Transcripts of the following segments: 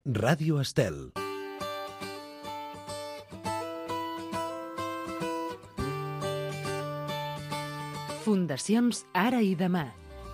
Ràdio Estel. Fundacions Ara i Demà.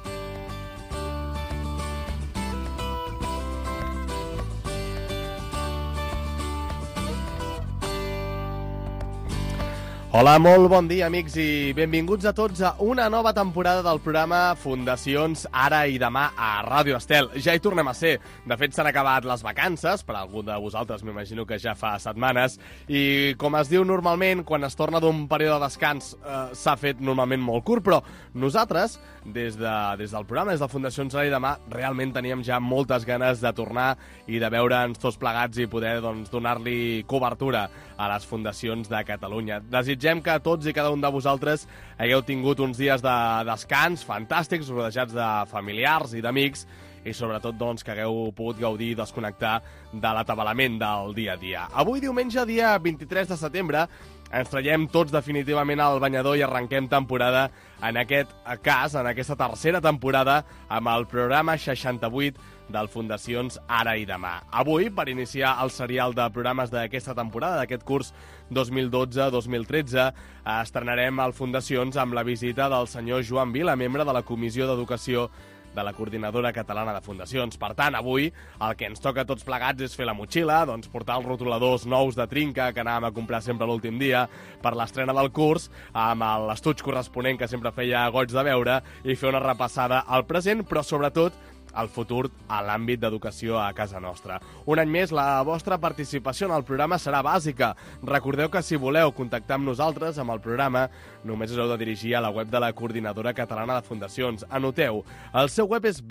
Hola, molt bon dia, amics, i benvinguts a tots a una nova temporada del programa Fundacions Ara i Demà a Ràdio Estel. Ja hi tornem a ser. De fet, s'han acabat les vacances, per a algú de vosaltres m'imagino que ja fa setmanes, i com es diu normalment, quan es torna d'un període de descans s'ha fet normalment molt curt, però nosaltres, des del programa, des de Fundacions Ara i Demà, realment teníem ja moltes ganes de tornar i de veure'ns tots plegats i poder donar-li cobertura a les fundacions de Catalunya. Desitgem que tots i cada un de vosaltres hagueu tingut uns dies de descans fantàstics, rodejats de familiars i d'amics, i sobretot que hagueu pogut gaudir i desconnectar de l'atabalament del dia a dia. Avui, diumenge, dia 23 de setembre, ens traiem tots definitivament al banyador i arrenquem temporada en aquest cas, en aquesta tercera temporada, amb el programa 68 del Fundacions Ara i Demà. Avui, per iniciar el serial de programes d'aquesta temporada, d'aquest curs 2012-2013, estrenarem el Fundacions amb la visita del senyor Joan Vila, membre de la Comissió d'Educació de la Coordinadora Catalana de Fundacions. Per tant, avui el que ens toca a tots plegats és fer la motxilla, portar els rotuladors nous de trinca que anàvem a comprar sempre l'últim dia per l'estrena del curs, amb l'estuig corresponent que sempre feia goig de veure, i fer una repassada al present, però sobretot el futur a l'àmbit d'educació a casa nostra. Un any més, la vostra participació en el programa serà bàsica. Recordeu que si voleu contactar amb nosaltres, amb el programa, només us heu de dirigir a la web de la Coordinadora Catalana de Fundacions. Anoteu, el seu web és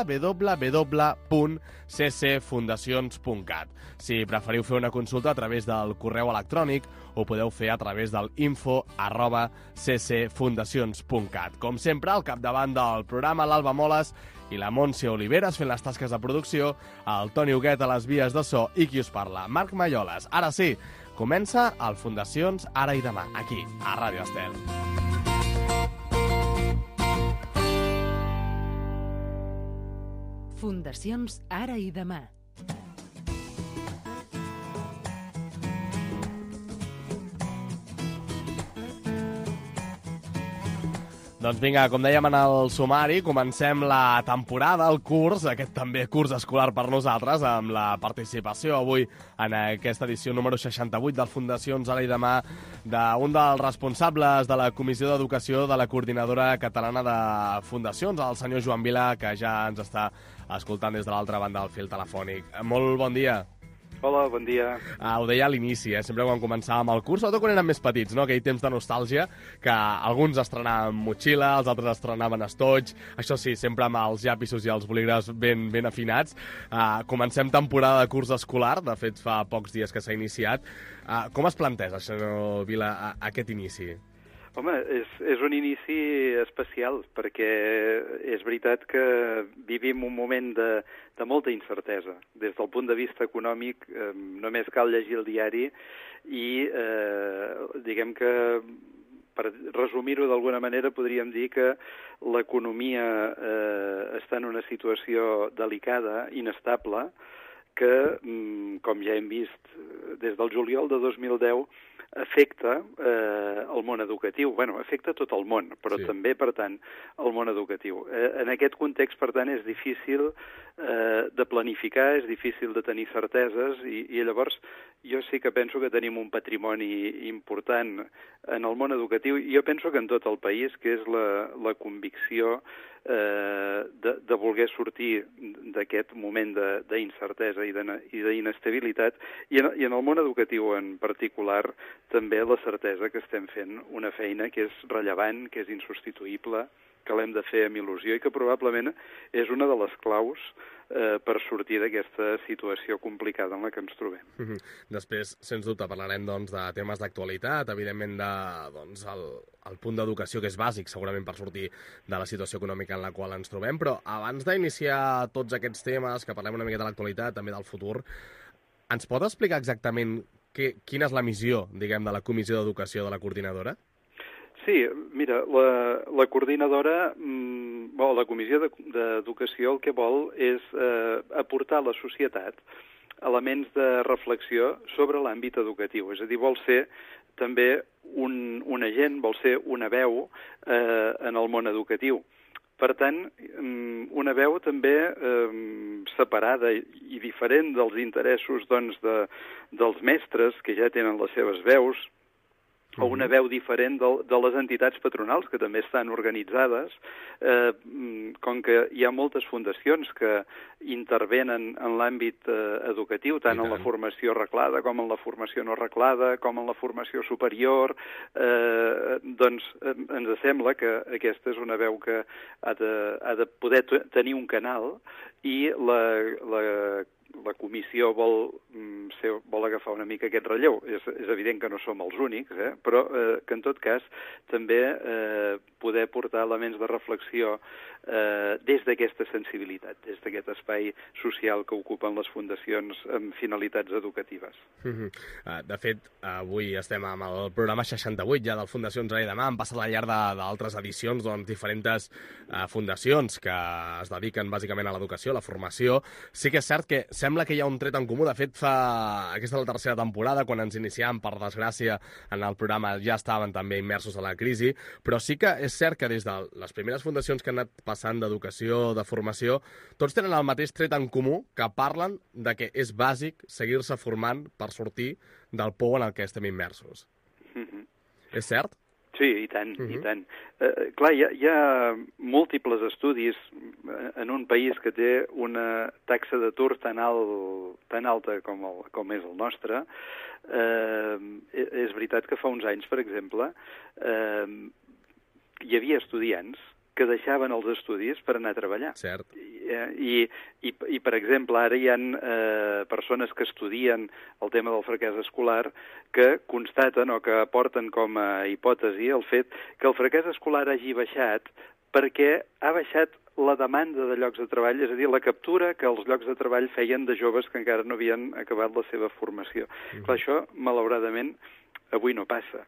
www.ccfundacions.cat. Si preferiu fer una consulta a través del correu electrònic, ho podeu fer a través del info@ccfundacions.cat. Com sempre, al capdavant del programa, l'Alba Moles i la Montse Oliveres fent les tasques de producció, el Toni Huguet a les vies de so i qui us parla, Marc Malloles. Ara sí, comença el Fundacions Ara i Demà, aquí, a Ràdio Estel. Fundacions Ara i Demà. Doncs vinga, com dèiem en el sumari, comencem la temporada, el curs, aquest també curs escolar per nosaltres, amb la participació avui en aquesta edició número 68 del Fundacions Ara i Demà d'un dels responsables de la Comissió d'Educació de la Coordinadora Catalana de Fundacions, el senyor Joan Vila, que ja ens està escoltant des de l'altra banda del fil telefònic. Molt bon dia. Hola, bon dia. Ho deia a l'inici, sempre quan començàvem el curs, sobretot quan érem més petits, no? Aquell temps de nostàlgia, que alguns estrenaven motxilla, els altres estrenaven estoig, això sí, sempre amb els llapisos i els bolígrafs ben afinats. Comencem temporada de curs escolar, de fet fa pocs dies que s'ha iniciat. Com es planteja, senyor Vila, aquest inici? Home, és un inici especial, perquè és veritat que vivim un moment de molta incertesa. Des del punt de vista econòmic, només cal llegir el diari i, diguem que, per resumir-ho d'alguna manera, podríem dir que l'economia està en una situació delicada, inestable, que, com ja hem vist des del juliol de 2010, afecta el món educatiu. Bueno, afecta tot el món, però sí, també, per tant, el món educatiu. En aquest context, per tant, és difícil de planificar, és difícil de tenir certeses i llavors jo sí que penso que tenim un patrimoni important en el món educatiu i jo penso que en tot el país, que és la convicció de voler sortir d'aquest moment d'incertesa i d'inestabilitat i en el món educatiu en particular també la certesa que estem fent una feina que és rellevant, que és insubstituïble, que l'hem de fer amb il·lusió i que probablement és una de les claus per sortir d'aquesta situació complicada en la que ens trobem. Després, sens dubte, parlarem de temes d'actualitat, evidentment el punt d'educació, que és bàsic segurament per sortir de la situació econòmica en la qual ens trobem, però abans d'iniciar tots aquests temes, que parlem una mica de l'actualitat, també del futur, ens pot explicar exactament quina és la missió, diguem, de la Comissió d'Educació de la Coordinadora? Sí, mira, la coordinadora, la Comissió d'Educació el que vol és aportar a la societat elements de reflexió sobre l'àmbit educatiu. És a dir, vol ser també un agent, vol ser una veu en el món educatiu. Per tant, una veu també separada i diferent dels interessos dels mestres, que ja tenen les seves veus, o una veu diferent de les entitats patronals, que també estan organitzades, com que hi ha moltes fundacions que intervenen en l'àmbit educatiu, tant en la formació reglada com en la formació no reglada, com en la formació superior, doncs ens sembla que aquesta és una veu que ha de poder tenir un canal, i la comissió vol agafar una mica aquest relleu. És evident que no som els únics, però que en tot cas també poder portar elements de reflexió des d'aquesta sensibilitat, des d'aquest espai social que ocupen les fundacions amb finalitats educatives. De fet, avui estem amb el programa 68 ja del Fundacions Ara i Demà. Han passat al llarg d'altres edicions diferents fundacions que es dediquen bàsicament a l'educació, a la formació. Sí que és cert que sembla que hi ha un tret en comú. De fet, aquesta és la tercera temporada, quan ens iniciàvem, per desgràcia, en el programa ja estaven també immersos a la crisi, però sí que és cert que des de les primeres fundacions que han anat passant d'educació, de formació, tots tenen el mateix tret en comú, que parlen de que és bàsic seguir-se formant per sortir del pou en el que estem immersos. És cert? Sí, i tant, i tant. Clar, hi ha múltiples estudis en un país que té una taxa d'atur tan alta com és el nostre. És veritat que fa uns anys, per exemple, hi havia estudiants que deixaven els estudis per anar a treballar. Cert. I per exemple, ara hi ha persones que estudien el tema del fracàs escolar que constaten o que aporten com a hipòtesi el fet que el fracàs escolar hagi baixat perquè ha baixat la demanda de llocs de treball, és a dir, la captura que els llocs de treball feien de joves que encara no havien acabat la seva formació. Clar, això, malauradament, avui no passa.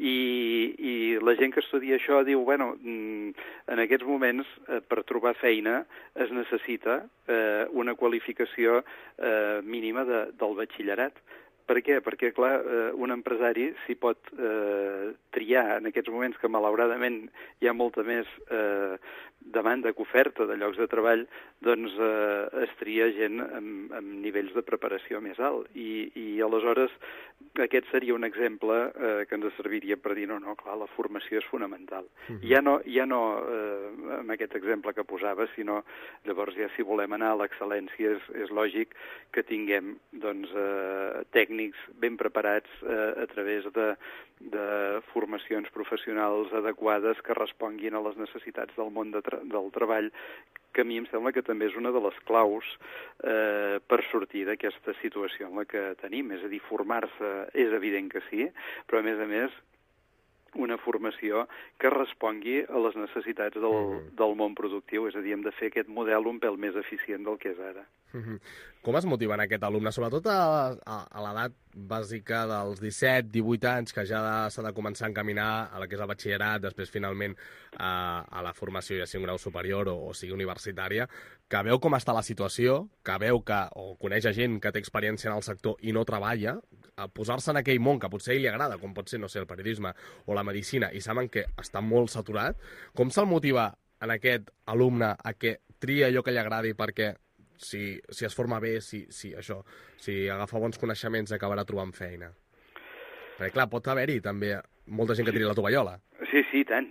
I la gent que estudia això diu, bueno, en aquests moments, per trobar feina, es necessita una qualificació mínima del batxillerat. Per què? Perquè, clar, un empresari s'hi pot triar en aquests moments que, malauradament, hi ha molta més demanda que oferta de llocs de treball, doncs es tria gent amb nivells de preparació més alt. I aleshores aquest seria un exemple que ens serviria per dir, no, clar, la formació és fonamental. Ja no amb aquest exemple que posava, sinó llavors ja si volem anar a l'excel·lència és lògic que tinguem doncs tècnics ben preparats a través de formacions professionals adequades que responguin a les necessitats del món del treball, que a mi em sembla que també és una de les claus per sortir d'aquesta situació en la que tenim. És a dir, formar-se és evident que sí, però a més una formació que respongui a les necessitats del món productiu. És a dir, hem de fer aquest model un pèl més eficient del que és ara. Com es motiven aquest alumne? Sobretot a l'edat bàsica dels 17-18 anys, que ja s'ha de començar a encaminar a la que és el batxillerat, després finalment a la formació, ja sigui un grau superior o sigui universitària, que veu com està la situació, que veu o coneix gent que té experiència en el sector i no treballa, a posar-se en aquell món que potser li agrada, com pot ser, no sé, el periodisme o la medicina, i saben que està molt saturat. Com se'l motiva en aquest alumne a que tria allò que li agradi perquè si es forma bé, si agafa bons coneixements acabarà trobant feina? Perquè, clar, pot haver-hi també molta gent que tiri la tovallola. Sí, i tant.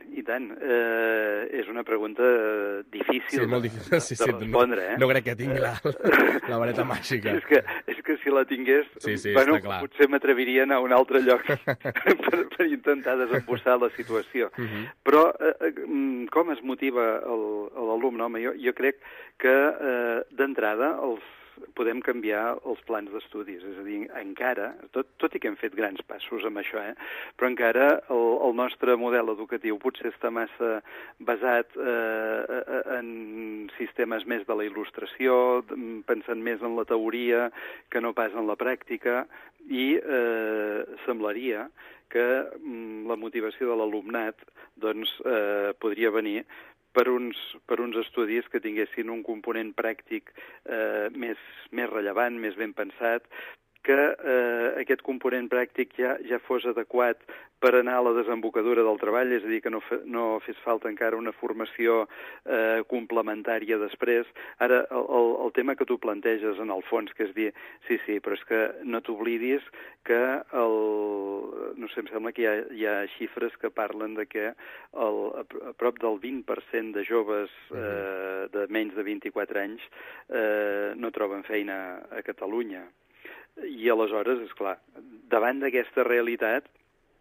És una pregunta difícil de respondre. No crec que tingui la vareta màgica. És que si la tingués, clar, potser m'atreviria a anar a un altre lloc per intentar desembussar la situació. Però com es motiva l'alumne? Home, jo crec que d'entrada podem canviar els plans d'estudis. És a dir, encara, tot i que hem fet grans passos amb això, però encara el nostre model educatiu potser està massa basat en sistemes més de la il·lustració, pensant més en la teoria que no pas en la pràctica, i semblaria que la motivació de l'alumnat doncs, podria venir per uns estudis que tinguessin un component pràctic més rellevant, més ben pensat, que aquest component pràctic ja fos adequat per anar a la desembocadura del treball, és a dir, que no fes falta encara una formació complementària després. Ara, el tema que tu planteges en el fons, que és dir, sí, però és que no t'oblidis que no sé, em sembla que hi ha xifres que parlen de que a prop del 20% de joves de menys de 24 anys no troben feina a Catalunya. I aleshores, esclar, davant d'aquesta realitat,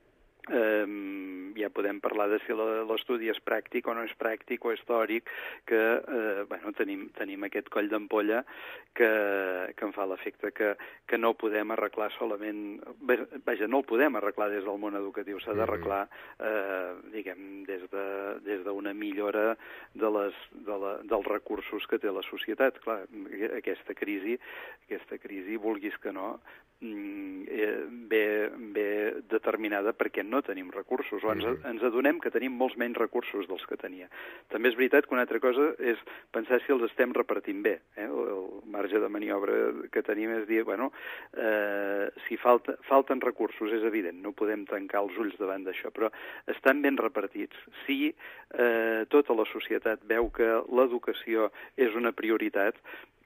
ja podem parlar de si l'estudi és pràctic o no és pràctic o històric, que tenim aquest coll d'ampolla que em fa l'efecte que no podem arreglar solament... Vaja, no el podem arreglar des del món educatiu, s'ha d'arreglar, diguem, des d'una millora dels recursos que té la societat. Clar, aquesta crisi, vulguis que no, ve determinada perquè no tenim recursos, o ens adonem que tenim molts menys recursos dels que tenia. També és veritat que una altra cosa és pensar si els estem repartint bé. El marge de maniobra que tenim és dir, si falten recursos, és evident, no podem tancar els ulls davant d'això, però estan ben repartits. Si tota la societat veu que l'educació és una prioritat,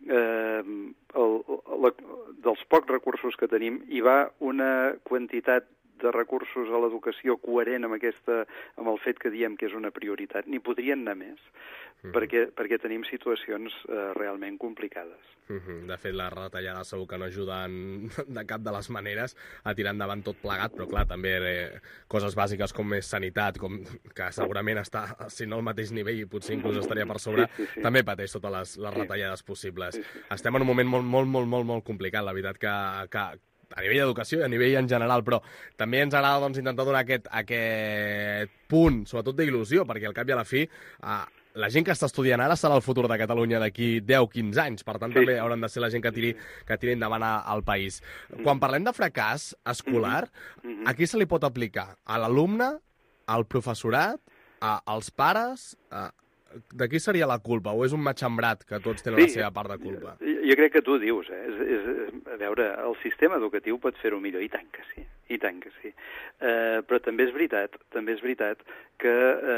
dels pocs recursos que tenim hi va una quantitat de recursos a l'educació coherent amb el fet que diem que és una prioritat. N'hi podrien anar més, perquè tenim situacions realment complicades. De fet, les retallades segur que no ajuden de cap de les maneres a tirar endavant tot plegat, però clar, també coses bàsiques com és sanitat, que segurament està, si no al mateix nivell, i potser inclús estaria per sobre, també pateix totes les retallades possibles. Estem en un moment molt complicat, la veritat que a nivell d'educació i a nivell en general, però també ens agrada intentar donar aquest punt, sobretot d'il·lusió, perquè al cap i a la fi la gent que està estudiant ara serà el futur de Catalunya d'aquí 10-15 anys, per tant també hauran de ser la gent que tiri endavant al país. Quan parlem de fracàs escolar, a qui se li pot aplicar? A l'alumne, al professorat, als pares? De qui seria la culpa? O és un matxembrat que tots tenen la seva part de culpa? Jo crec que tu dius, a veure, el sistema educatiu pot fer-ho millor, i tant que sí. Però també és veritat que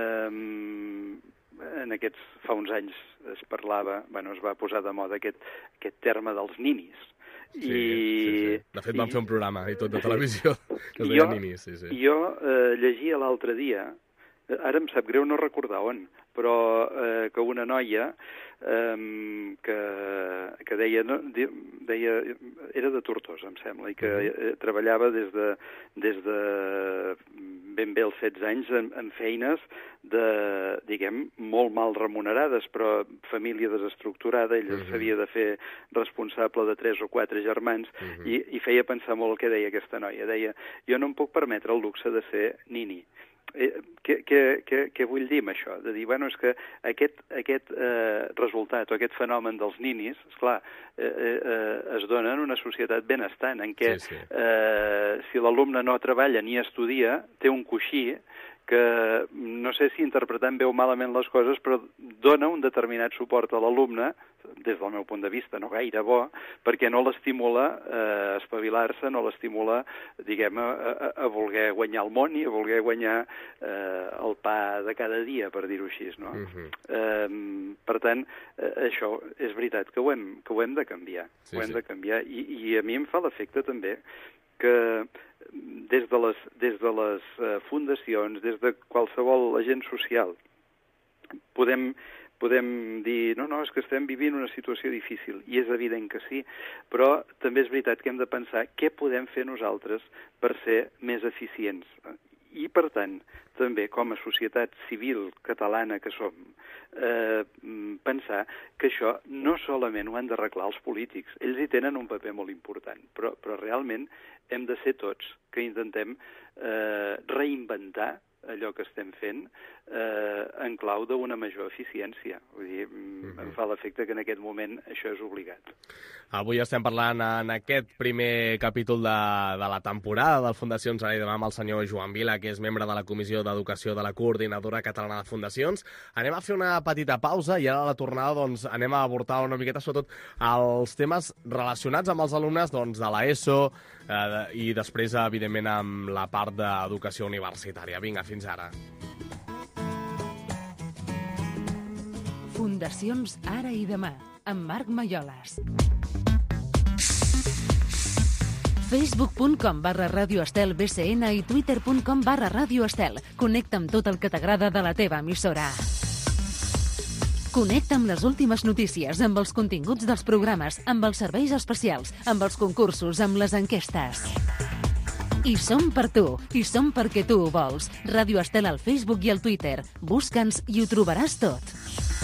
fa uns anys es va posar de moda aquest terme dels ninis. Sí. De fet, vam fer un programa i tot de televisió que es deia ninis. Jo llegia l'altre dia, ara em sap greu no recordar on, però que una noia que deia, era de Tortosa, em sembla, i que treballava des de ben bé els 16 anys en feines diguem, molt mal remunerades, però família desestructurada, ella s'havia de fer responsable de 3 o 4 germans, i feia pensar molt el que deia aquesta noia. Deia, jo no em puc permetre el luxe de ser nini. Què vull dir amb això? De dir, és que aquest resultat o aquest fenomen dels ninis, esclar, es dona en una societat benestant, en què si l'alumne no treballa ni estudia, té un coixí que no sé si interpretant bé o malament les coses, però dona un determinat suport a l'alumne, des del meu punt de vista no gaire bo, perquè no l'estimula a espavilar-se, no l'estimula, diguem, a voler guanyar el món i a voler guanyar el pa de cada dia, per dir-ho així, no? Per tant, això és veritat que ho hem de canviar, i a mi em fa l'efecte també que des de les fundacions, des de qualsevol agent social, podem dir, no, és que estem vivint una situació difícil, i és evident que sí, però també és veritat que hem de pensar què podem fer nosaltres per ser més eficients. I, per tant, també com a societat civil catalana que som, pensar que això no solament ho han d'arreglar els polítics, ells hi tenen un paper molt important, però realment hem de ser tots que intentem reinventar allò que estem fent en clau d'una major eficiència. Vull dir, em fa l'efecte que en aquest moment això és obligat. Avui estem parlant en aquest primer capítol de la temporada del Fundacions Ara i Demà amb el senyor Joan Vila, que és membre de la Comissió d'Educació de la Coordinadora Catalana de Fundacions. Anem a fer una petita pausa i ara a la tornada doncs, anem a abordar una miqueta sobretot els temes relacionats amb els alumnes doncs, de l'ESO i després, evidentment, amb la part d'educació universitària. Vinga, fins ara. Fundacions Ara i Demà, amb Marc Maiolas. Facebook.com/Ràdio Estel BCN i Twitter.com/Ràdio Estel. Connecta amb tot el que t'agrada de la teva emissora. Connecta amb les últimes notícies, amb els continguts dels programes, amb els serveis especials, amb els concursos, amb les enquestes. I som per tu, i som perquè tu ho vols. Ràdio Estel al Facebook i al Twitter. Busca'ns i ho trobaràs tot.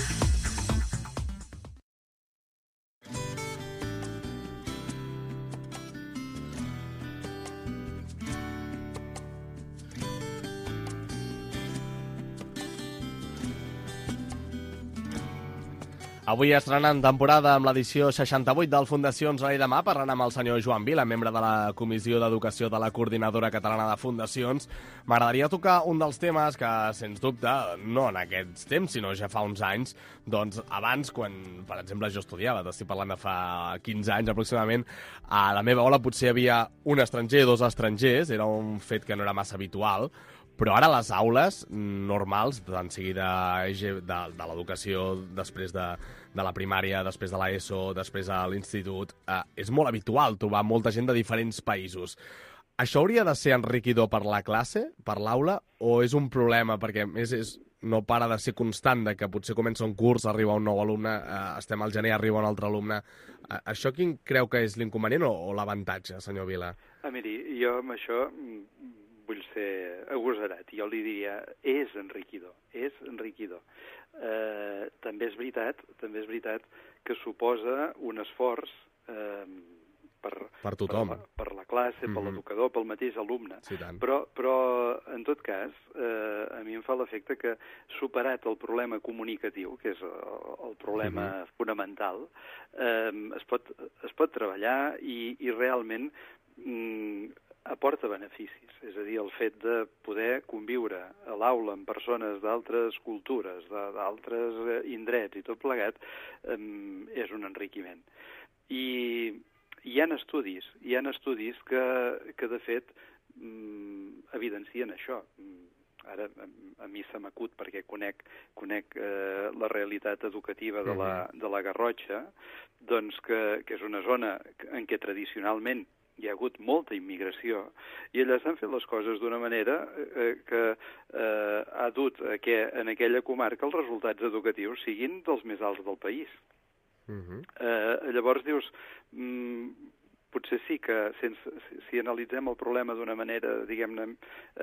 Avui estrenant temporada amb l'edició 68 del Fundacions Ara i Demà, parlant amb el senyor Joan Vila, membre de la Comissió d'Educació de la Coordinadora Catalana de Fundacions. M'agradaria tocar un dels temes que, sens dubte, no en aquests temps, sinó ja fa uns anys, doncs abans, quan, per exemple, jo estudiava, t'estic parlant de fa 15 anys aproximadament, a la meva aula potser hi havia un estranger, 2 estrangers, era un fet que no era massa habitual, però ara les aules normals, tant sigui de l'educació, després de la primària, després de l'ESO, després de l'institut, és molt habitual trobar molta gent de diferents països. Això hauria de ser enriquidor per la classe, per l'aula, o és un problema? Perquè no para de ser constant, de que potser comença un curs, arriba un nou alumne, estem al gener, arriba un altre alumne. Això quin creu que és l'inconvenient o l'avantatge, senyor Vila? Miri, jo amb això vull ser agosarat. Jo li diria, és enriquidor, és enriquidor. També és veritat que suposa un esforç per tothom. Per la classe, per l'educador, pel mateix alumne. Sí, tant. Però, en tot cas, a mi em fa l'efecte que, superat el problema comunicatiu, que és el problema fonamental, es pot treballar i realment aporta beneficis. És a dir, el fet de poder conviure a l'aula amb persones d'altres cultures, d'altres indrets i tot plegat, és un enriquiment. I hi ha estudis que de fet, evidencien això. Ara a mi se m'acut perquè conec la realitat educativa de la Garrotxa, doncs que és una zona en què tradicionalment hi ha hagut molta immigració i allà s'han fet les coses d'una manera que ha dut a que en aquella comarca els resultats educatius siguin dels més alts del país. Llavors dius, potser sí que si analitzem el problema d'una manera, diguem-ne,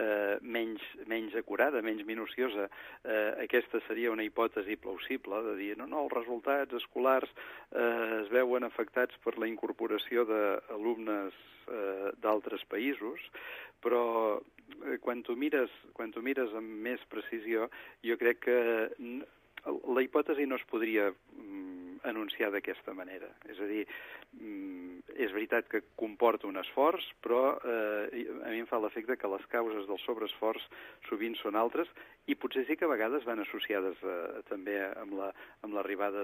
menys acurada, menys minuciosa, aquesta seria una hipòtesi plausible de dir, no, els resultats escolars es veuen afectats per la incorporació d'alumnes d'altres països, però quan tu mires amb més precisió, jo crec que la hipòtesi no es podria anunciar d'aquesta manera. És a dir, és veritat que comporta un esforç, però a mi em fa l'efecte que les causes del sobreesforç sovint són altres i potser sí que a vegades van associades també amb l'arribada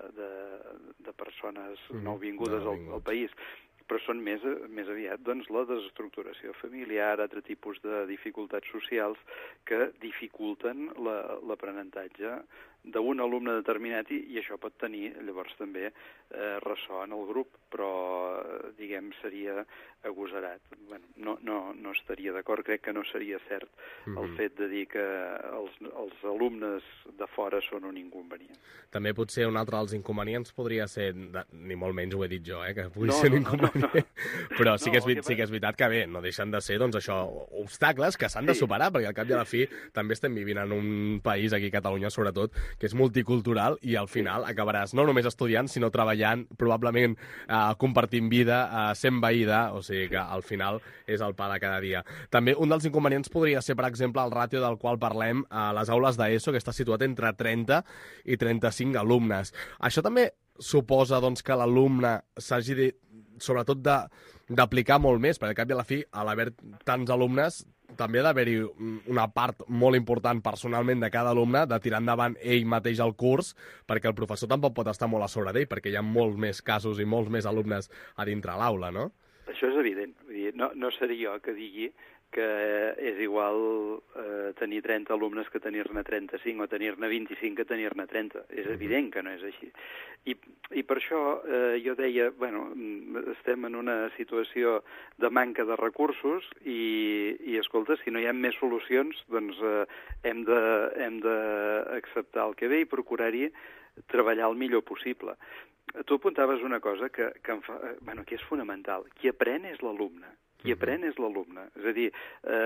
de persones nouvingudes al país. Però són més aviat doncs, la desestructuració familiar, altre tipus de dificultats socials que dificulten l'aprenentatge d'un alumne determinat i això pot tenir llavors també ressò en el grup, però diguem seria agosarat. Bueno, no estaria d'acord, crec que no seria cert el fet de dir que els alumnes de fora són un inconvenient. També potser un altre dels inconvenients podria ser, ni molt menys ho he dit jo, que pugui ser un inconvenient, però sí que és veritat que bé, no deixen de ser doncs això, obstacles que s'han de superar, perquè al cap i a la fi també estem vivint en un país, aquí a Catalunya sobretot, que és multicultural, i al final acabaràs no només estudiant, sinó treballant, probablement compartint vida, sent veïda, o sigui que al final és el pa de cada dia. També un dels inconvenients podria ser, per exemple, el ràtio del qual parlem a les aules d'ESO, que està situat entre 30 i 35 alumnes. Això també suposa doncs, que l'alumne s'hagi sobretot d'aplicar molt més, perquè al cap i a la fi, a l'haver tants alumnes, també ha d'haver-hi una part molt important personalment de cada alumne de tirar endavant ell mateix el curs, perquè el professor tampoc pot estar molt a sobre d'ell, perquè hi ha molts més casos i molts més alumnes a dintre l'aula, no? Això és evident. Vull dir, no seré jo que digui que és igual tenir 30 alumnes que tenir-ne 35 o tenir-ne 25 que tenir-ne 30. És evident que no és així. I per això jo deia, estem en una situació de manca de recursos i escolta, si no hi ha més solucions, doncs hem d'acceptar el que ve i procurar-hi treballar el millor possible. Tu apuntaves una cosa que és fonamental. Qui aprèn és l'alumne. Qui aprèn és l'alumne. És a dir,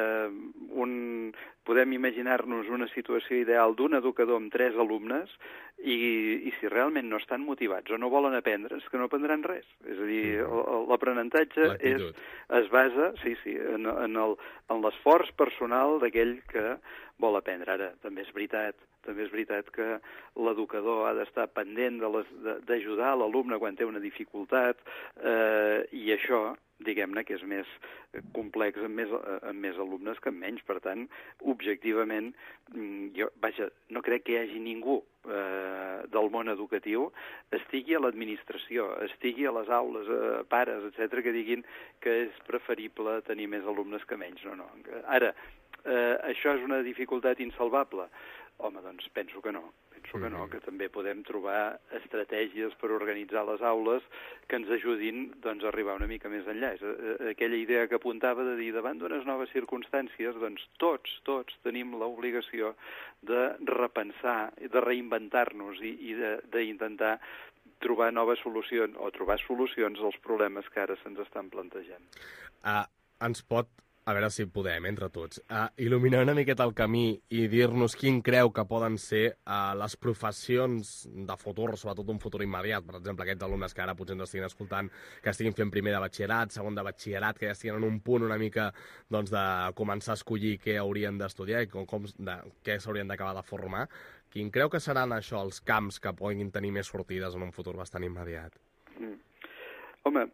podem imaginar-nos una situació ideal d'un educador amb 3 alumnes i si realment no estan motivats o no volen aprendre, és que no aprendran res. És a dir, l'aprenentatge es basa en l'esforç personal d'aquell que vol aprendre. Ara, també és veritat que l'educador ha d'estar pendent d'ajudar l'alumne quan té una dificultat i això, diguem-ne, que és més complex amb més alumnes que amb menys. Per tant, objectivament, jo no crec que hi hagi ningú del món educatiu, estigui a l'administració, estigui a les aules, pares, etc., que diguin que és preferible tenir més alumnes que menys. No. Ara, això és una dificultat insalvable? Home, doncs penso que no. Que també podem trobar estratègies per organitzar les aules que ens ajudin doncs, a arribar una mica més enllà. És aquella idea que apuntava de dir, davant d'unes noves circumstàncies, doncs tots tenim l'obligació de repensar, de reinventar-nos i d'intentar trobar noves solucions o trobar solucions als problemes que ara se'ns estan plantejant. Ens pot, a veure si podem, entre tots, il·luminar una miqueta el camí i dir-nos quin creu que poden ser les professions de futur, sobretot un futur immediat. Per exemple, aquests alumnes que ara potser ens estiguin escoltant, que estiguin fent primer de batxillerat, segon de batxillerat, que ja estiguin en un punt una mica doncs, de començar a escollir què haurien d'estudiar i què s'haurien d'acabar de formar. Quin creu que seran això els camps que puguin tenir més sortides en un futur bastant immediat? Home,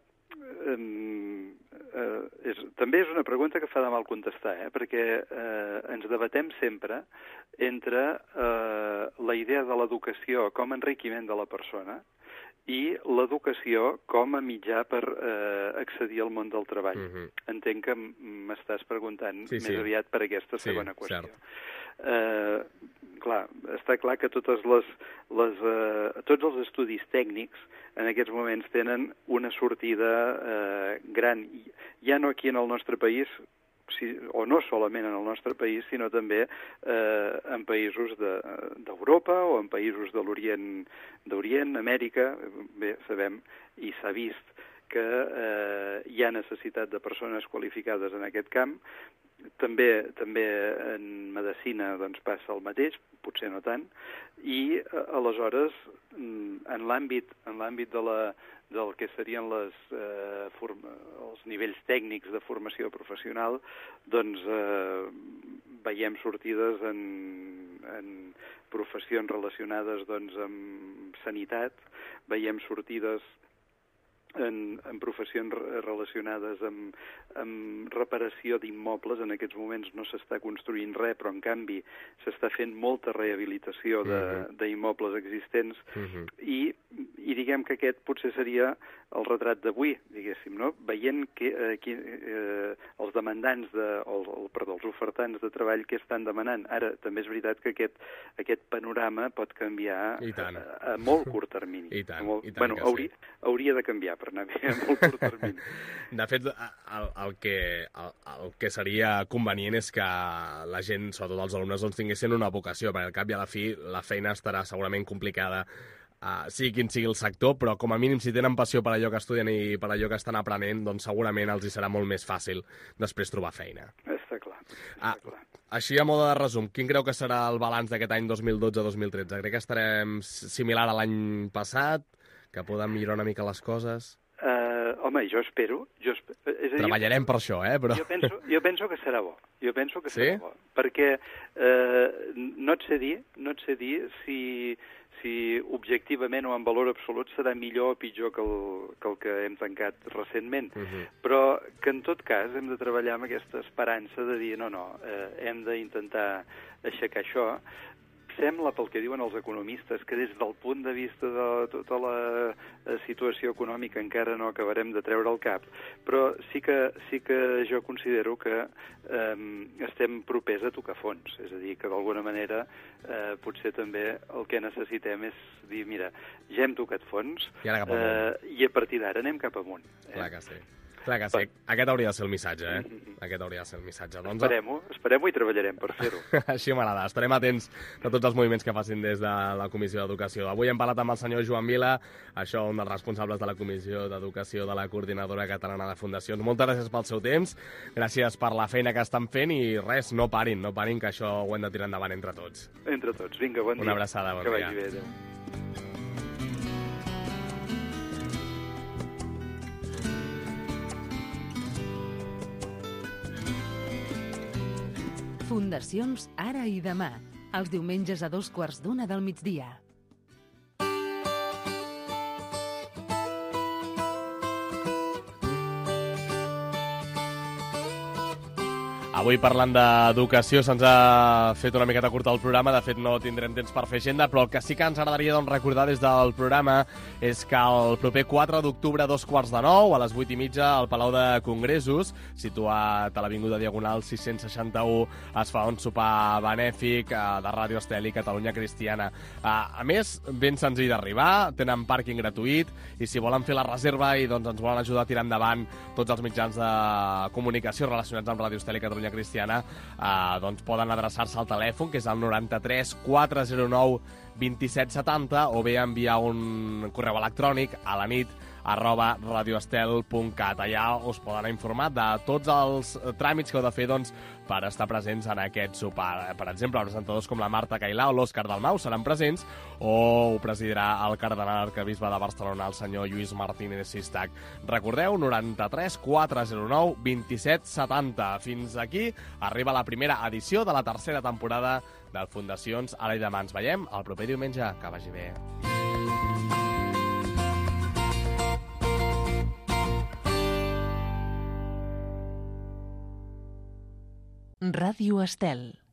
també és una pregunta que fa de mal contestar, perquè ens debatem sempre entre la idea de l'educació com a enriquiment de la persona i l'educació com a mitjà per accedir al món del treball. Entenc que m'estàs preguntant més aviat per aquesta segona qüestió. Clar, està clar que tots els estudis tècnics en aquests moments tenen una sortida gran, ja no aquí en el nostre país, o no solament en el nostre país, sinó també en països d'Europa o en països de l'Orient, Amèrica. Bé, sabem i s'ha vist que hi ha necessitat de persones qualificades en aquest camp. També en medicina doncs, passa el mateix, potser no tant, i aleshores en l'àmbit del que serien els nivells tècnics de formació professional, doncs veiem sortides en professions relacionades doncs, amb sanitat, veiem sortides en professions relacionades amb reparació d'immobles. En aquests moments no s'està construint res, però en canvi s'està fent molta rehabilitació d'immobles existents i diguem que aquest potser seria el retrat d'avui, diguéssim, no? Veient que els demandants, els ofertants de treball que estan demanant. Ara, també és veritat que aquest panorama pot canviar a molt curt termini. Hauria de canviar per anar bé a molt curt termini. De fet, el que seria convenient és que la gent, sobretot els alumnes, doncs, tinguessin una vocació, perquè al cap i a la fi la feina estarà segurament complicada, sigui quin sigui el sector, però com a mínim si tenen passió per allò que estudien i per allò que estan aprenent, doncs segurament els hi serà molt més fàcil després trobar feina. Està clar. Així, a mode de resum, quin creu que serà el balanç d'aquest any 2012-2013? Crec que estarem similar a l'any passat, que podem millorar una mica les coses? Home, jo espero. És a dir, treballarem per això, però... Jo penso que serà bo. Serà bo. Perquè no et sé dir si objectivament o en valor absolut serà millor o pitjor que el que hem tancat recentment. Però que en tot cas hem de treballar amb aquesta esperança de dir no, hem d'intentar aixecar això. Sembla, pel que diuen els economistes, que des del punt de vista de tota la situació econòmica encara no acabarem de treure el cap, però sí que jo considero que estem propers a tocar fons, és a dir, que d'alguna manera potser també el que necessitem és dir, mira, ja hem tocat fons i a partir d'ara anem cap amunt. Clar que sí. Clar que sí. Aquest hauria de ser el missatge, Aquest hauria de ser el missatge. Doncs... Esperem-ho i treballarem per fer-ho. Així m'agrada. Estarem atents de tots els moviments que facin des de la Comissió d'Educació. Avui hem parlat amb el senyor Joan Vila, això, un dels responsables de la Comissió d'Educació de la Coordinadora Catalana de Fundacions. Moltes gràcies pel seu temps, gràcies per la feina que estan fent i res, no parin, que això ho hem de tirar endavant entre tots. Entre tots. Vinga, bon dia. Una abraçada, bon dia. Que vagi bé, adéu. Fundacions Ara i Demà, els diumenges a 2:15 del migdia. Avui parlant d'educació se'ns ha fet una miqueta curta el programa, de fet no tindrem temps per fer agenda, però el que sí que ens agradaria recordar des del programa és que el proper 4 d'octubre a 8:45, a les 8:30, al Palau de Congressos, situat a l'Avinguda Diagonal 661, es fa un sopar benèfic de Ràdio Estel i Catalunya Cristiana. A més, ben senzill d'arribar, tenen pàrquing gratuït i si volen fer la reserva i ens volen ajudar a tirar endavant tots els mitjans de comunicació relacionats amb Ràdio Estel i Catalunya Cristiana, poden adreçar-se al telèfon, que és el 93 409 2770, o bé enviar un correu electrònic a la nit @radioestel.cat. Allà us poden informar de tots els tràmits que heu de fer per estar presents en aquest sopar. Per exemple, presentadors com la Marta Cailà o l'Òscar Dalmau seran presents, o ho presidirà el cardenal arquebisbe de Barcelona, el senyor Lluís Martínez Sistac. Recordeu, 93 409 2770. Fins aquí arriba la primera edició de la tercera temporada de Fundacions Ara i Demà. Ens veiem el proper diumenge. Que vagi bé. Ràdio Estel.